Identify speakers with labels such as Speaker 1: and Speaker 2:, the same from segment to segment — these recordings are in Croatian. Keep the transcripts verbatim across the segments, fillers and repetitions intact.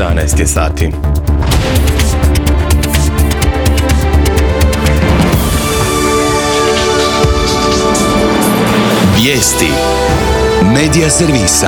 Speaker 1: jedanaest je sati.
Speaker 2: Vijesti Medija servisa.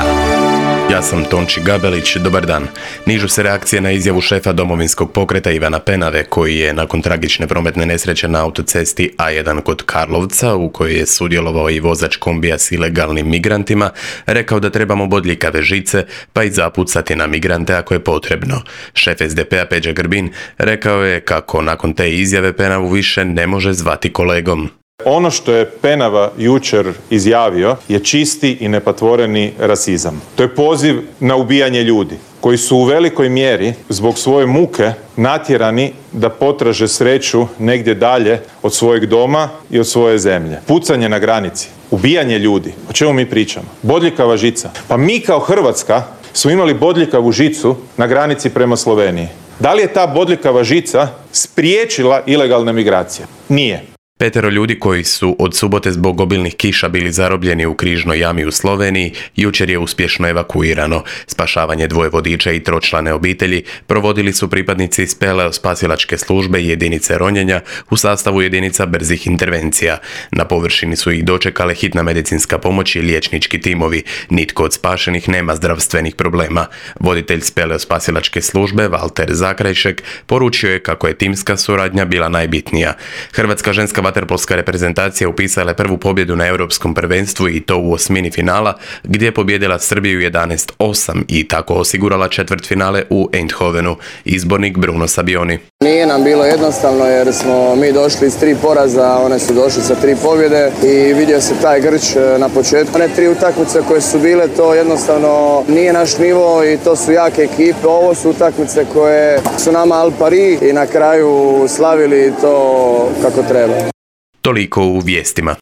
Speaker 1: Ja sam Tonči Gabelić, dobar dan. Nižu se reakcije na izjavu šefa Domovinskog pokreta Ivana Penave, koji je nakon tragične prometne nesreće na autocesti A jedan kod Karlovca, u kojoj je sudjelovao i vozač kombija s ilegalnim migrantima, rekao da trebamo bodljikave žice, pa i zapucati na migrante ako je potrebno. Šef es de pe-a Peđa Grbin rekao je kako nakon te izjave Penavu više ne može zvati kolegom.
Speaker 3: Ono što je Penava jučer izjavio je čisti i nepatvoreni rasizam. To je poziv na ubijanje ljudi koji su u velikoj mjeri zbog svoje muke natjerani da potraže sreću negdje dalje od svojeg doma i od svoje zemlje. Pucanje na granici, ubijanje ljudi. O čemu mi pričamo? Bodljikava žica. Pa mi kao Hrvatska smo imali bodljikavu žicu na granici prema Sloveniji. Da li je ta bodljikava žica spriječila ilegalne migracije? Nije.
Speaker 1: Petero ljudi koji su od subote zbog obilnih kiša bili zarobljeni u križnoj jami u Sloveniji jučer je uspješno evakuirano. Spašavanje dvoje vodiča i tročlane obitelji provodili su pripadnici speleospasilačke službe i jedinice ronjenja u sastavu jedinica brzih intervencija. Na površini su ih dočekale hitna medicinska pomoć i liječnički timovi. Nitko od spašenih nema zdravstvenih problema. Voditelj speleospasilačke službe Valter Zakrajšek poručio je kako je timska suradnja bila najbitnija. Hrvatska ženska vaterpolska reprezentacija upisala je prvu pobjedu na europskom prvenstvu i to u osmini finala, gdje je pobijedila Srbiju jedanaest osam i tako osigurala četvrtfinale u Eindhovenu. Izbornik Bruno Sabioni.
Speaker 4: Nije nam bilo jednostavno jer smo mi došli iz tri poraza, one su došli sa tri pobjede i vidio se taj grč na početku. One tri utakmice koje su bile, to jednostavno nije naš nivo i to su jake ekipe. Ovo su utakmice koje su nama al pari i na kraju slavili to kako treba.
Speaker 1: Toliko u vijestima.